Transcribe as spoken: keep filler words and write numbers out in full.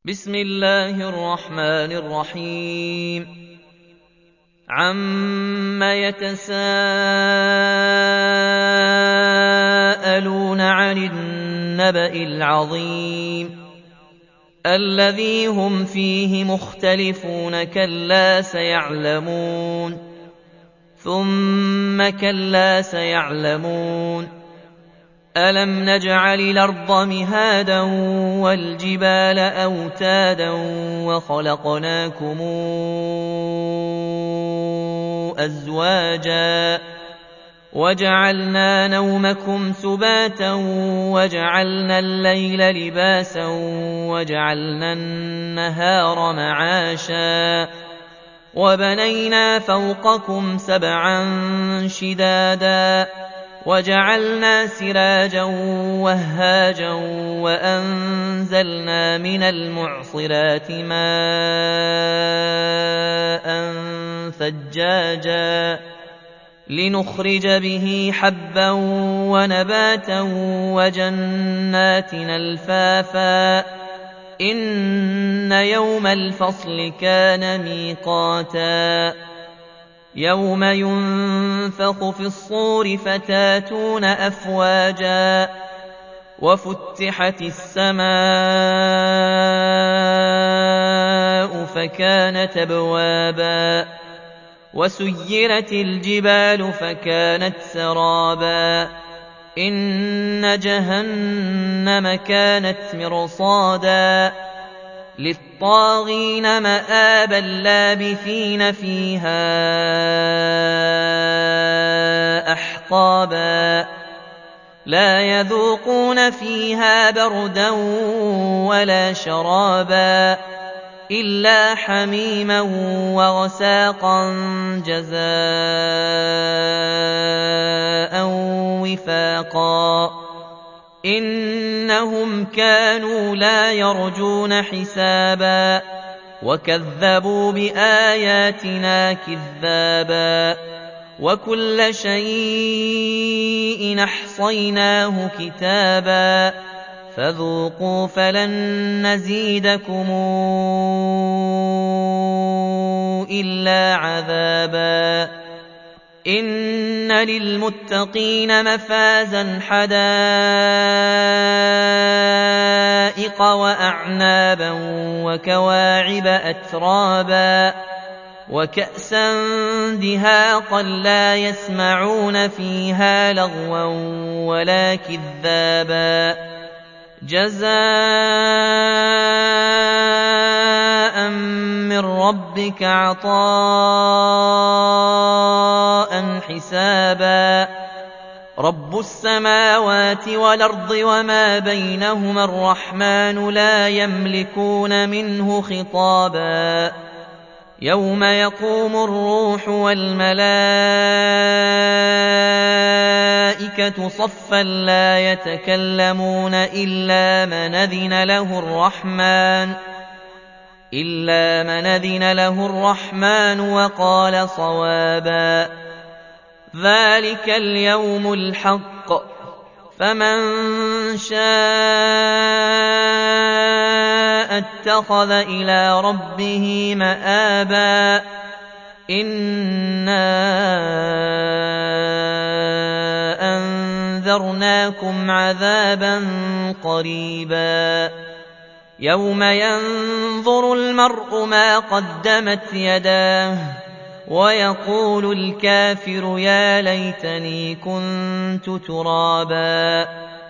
بسم الله الرحمن الرحيم عَمَّ يَتَسَاءَلُونَ عَنِ النَّبَإِ الْعَظِيمِ الَّذِي هُمْ فِيهِ مُخْتَلِفُونَ كَلَّا سَيَعْلَمُونَ ثُمَّ كَلَّا سَيَعْلَمُونَ أَلَمْ نَجْعَلِ الْأَرْضَ مِهَادًا وَالْجِبَالَ أَوْتَادًا وَخَلَقْنَاكُمْ أَزْوَاجًا وَجَعَلْنَا نَوْمَكُمْ سُبَاتًا وَجَعَلْنَا اللَّيْلَ لِبَاسًا وَجَعَلْنَا النَّهَارَ مَعَاشًا وَبَنَيْنَا فَوْقَكُمْ سَبْعًا شِدَادًا وَجَعَلْنَا سِرَاجًا وَهَّاجًا وَأَنزَلْنَا مِنَ الْمُعْصِرَاتِ مَاءً ثَجَّاجًا لِّنُخْرِجَ بِهِ حَبًّا وَنَبَاتًا وَجَنَّاتٍ أَلْفَافًا إِنَّ يَوْمَ الْفَصْلِ كَانَ مِيقَاتًا يَوْمَ يُنفَخُ فِي الصُّورِ فَتَأْتُونَ أَفْوَاجًا وَفُتِحَتِ السَّمَاءُ فَكَانَتْ أَبْوَابًا وَسُيِّرَتِ الْجِبَالُ فَكَانَتْ سَرَابًا إِنَّ جَهَنَّمَ كَانَتْ مِرْصَادًا لِّلطَّاغِينَ مَآبًا لَّابِثِينَ فِيهَا أَحْقَابًا لَّا يَذُوقُونَ فِيهَا بَرْدًا وَلَا شَرَابًا إِلَّا حَمِيمًا وَغَسَّاقًا جَزَاءً وِفَاقًا إِنَّهُمْ كَانُوا لَا يَرْجُونَ حِسَابًا وَكَذَّبُوا بِآيَاتِنَا كِذَّابًا وَكُلَّ شَيْءٍ أَحْصَيْنَاهُ كِتَابًا فَذُوقُوا فَلَن نَّزِيدَكُمْ إِلَّا عَذَابًا إِنَّ لِلْمُتَّقِينَ مَفَازًا حَدَائِقَ وَأَعْنَابًا وَكَوَاعِبَ أَتْرَابًا وَكَأْسًا دِهَاقًا لَّا يَسْمَعُونَ فِيهَا لَغْوًا وَلَا كِذَّابًا جَزَاءً مِّن رَّبِّكَ عَطَاءً حِسَابًا رَّبُّ السَّمَاوَاتِ وَالْأَرْضِ وَمَا بَيْنَهُمَا الرَّحْمَٰنُ لَا يَمْلِكُونَ مِنْهُ خِطَابًا يَوْمَ يَقُومُ الرُّوحُ وَالْمَلَائِكَةُ صَفًّا لَّا يَتَكَلَّمُونَ إِلَّا مَنْ أَذِنَ لَهُ الرَّحْمَٰنُ وَقَالَ صَوَابًا ذَٰلِكَ الْيَوْمُ الْحَقُّ فَمَن شَاءَ اتَّخَذَ إِلَىٰ رَبِّهِ مَآبًا إِنَّا أَنذَرْنَاكُمْ عَذَابًا قَرِيبًا يَوْمَ يَنظُرُ الْمَرْءُ مَا قَدَّمَتْ يَدَاهُ وَيَقُولُ الْكَافِرُ يَا لَيْتَنِي كُنتُ تُرَابًا